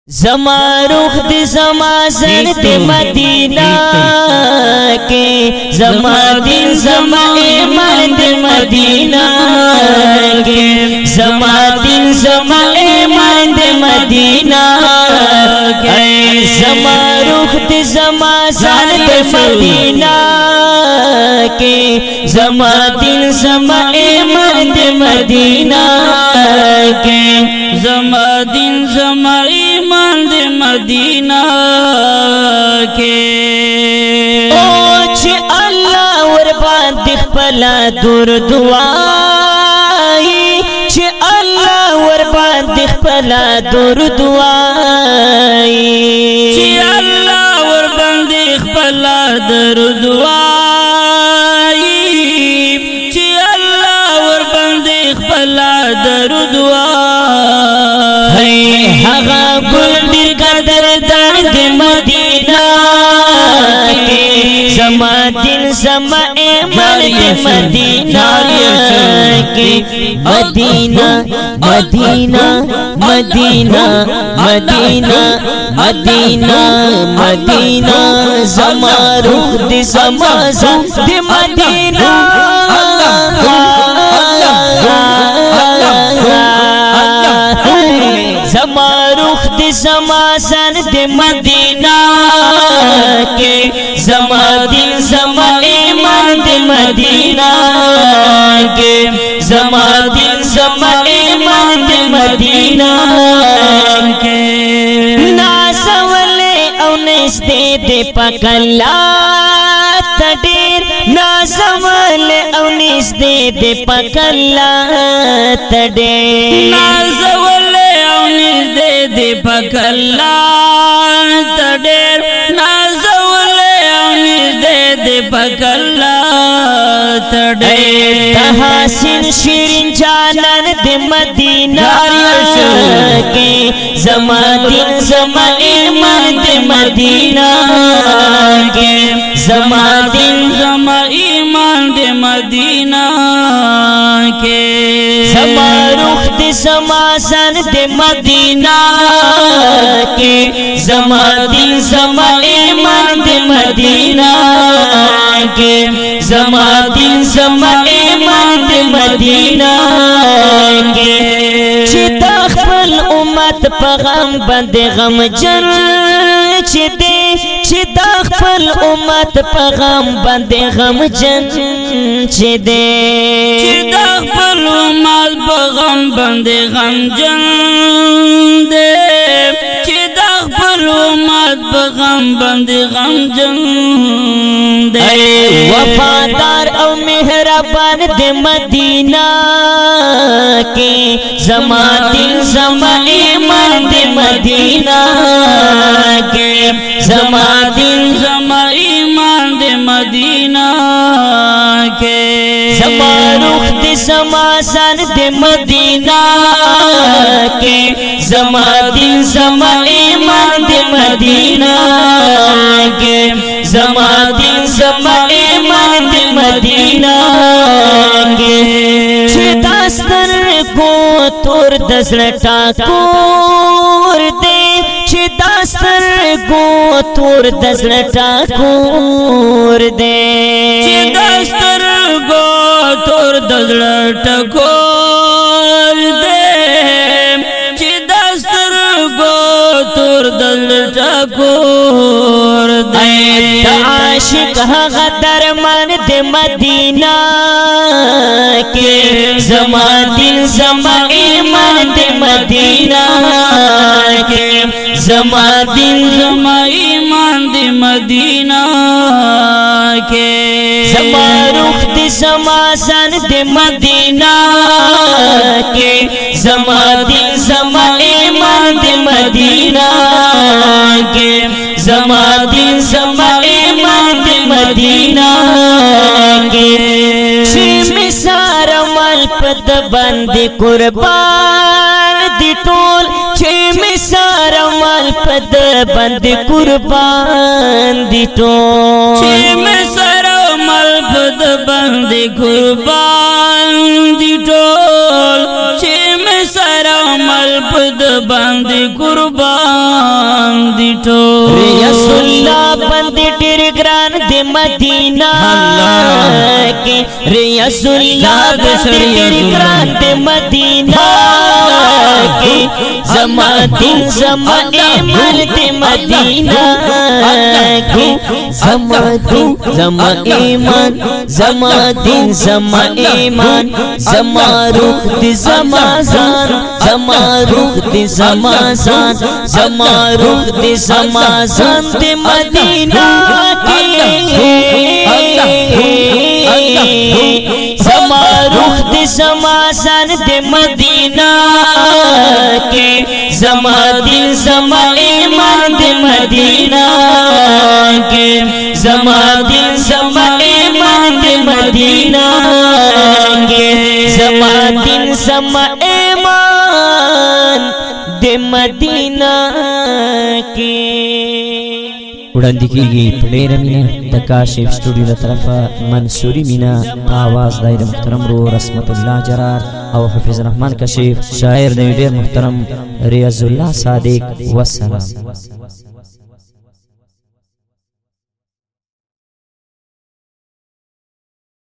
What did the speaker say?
ज़मा रुख दे ज़मा ज़रत मदीना के ज़मा दिन ज़मा ईमान दे मदीना के ज़मा दिन ज़मा ईमान दे मदीना के ज़मा रुख दे ज़मा ज़रत मदीना के ज़मा दिन ज़मा ईमान दे मदीना के ज़मा दिन ज़मा ईमान दे मदीना के ओछ अल्लाह और बांध पला दूर दुआई छ अल्लाह और बांध पला दूर दुआई छ अल्लाह और बांध पला दूर दुआई छ अल्लाह और बांध पला दूर दुआई हगा बुलंद कदर दर्द मदीना के ज़मा दिन ज़मा ईमान दे मदीना के Medina Medina Medina Medina Medina Medina ज़मा रुख दे ज़मा दे मदीना ज़मा रुख दे ज़मा सन दे मदीना के ज़मा दिन ज़मा ईमान दे मदीना के ज़मा दिन ज़मा ईमान दे मदीना के नाज़वले औनिस दे पकला तडीर नाज़वले औनिस दे पकला तडीर नाज़वले औनिस दे पकला तडीर नाज़वले औनिस दे पकला तडीर तहासिन शिरीन जानन दे मदीना के ज़मा दिन ज़मा ईमान दे मदीना के ज़मा दिन ज़मा ईमान दे मदीना के ज़मा रुख दे ज़मा सन दे मदीना के ज़मा दिन ज़मा ईमान दे मदीना के ज़मा दिन ज़मा ईमान दे मदीना के चिता खपल उम्मत पगम बंदे गम जन चिते चिता खपल उम्मत पगम बंदे गम जन चिदे चिता खपल उम्मत पगम बंदे गम जन दे चिता खपल उम्मत पगम बंदे गम जन दे वफादार और मेहरबान दे मदीना के ज़मा दिन ज़मा ईमान दे मदीना के ज़मा दिन ज़मा ईमान दे मदीना के ज़मा रुख दे ज़मा सन दे मदीना के ज़मा दिन ज़मा ईमान दे मदीना के ज़मा दिन ज़मा ईमान दे मदीना के छिदास्तर को तोर दसलटा कोर दे छिदास्तर को तोर दसलटा कोर दे छिदास्तर को तोर दसलटा कोर दे छिदास्तर को तोर दसलटा कोर दे आशिक गदर मन दे मदीना के ज़मा दिन ज़मा ईमान दे मदीना के ज़मा दिन ज़मा ईमान दे मदीना के ज़मा रुख दे ज़मा सन दे मदीना के ज़मा दिन ज़मा ईमान दे मदीना के ज़मा दिन ज़मा ईमान दे मदीना के मिसार मल पद बंद कुर्बान दी टोल मिसार मल पद बंद कुर्बान दी टोल मिसार मल पद बंद कुर्बान दी टोल मिसार मल د باندې قربان دي ټو رسول الله باندې ډېر ګران د مدینه کې رسول الله باندې ډېر ګران د مدینه کې زما دین زما ایمان د مدینه کې زما دین زما ایمان زما دین زما ایمان زما روح د زما ځان زما روح د زما ځان زما روح د زما ځان د مدینه کې زما روح د زما ځان د مدینه کې زما دل زما ایمان د مدینه کې زما دل زما ایمان د مدینه کې زما دل زما ایمان د مدینه کې وړاندې کیږي پډېر مینا د کاشف سټوډیو له طرفه منصوري مینا आवाज دایر محترم رو رسمت الله جرار او حفیظ الرحمن کشف شاعر د ډېر محترم ریاض الله صادق والسلام